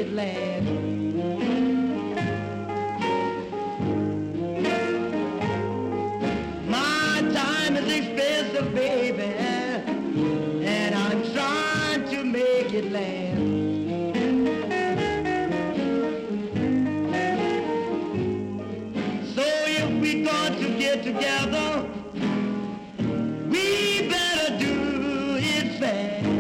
it last. My time is expensive, baby, and I'm trying to make it last. So if we got to get together, we better do it fast.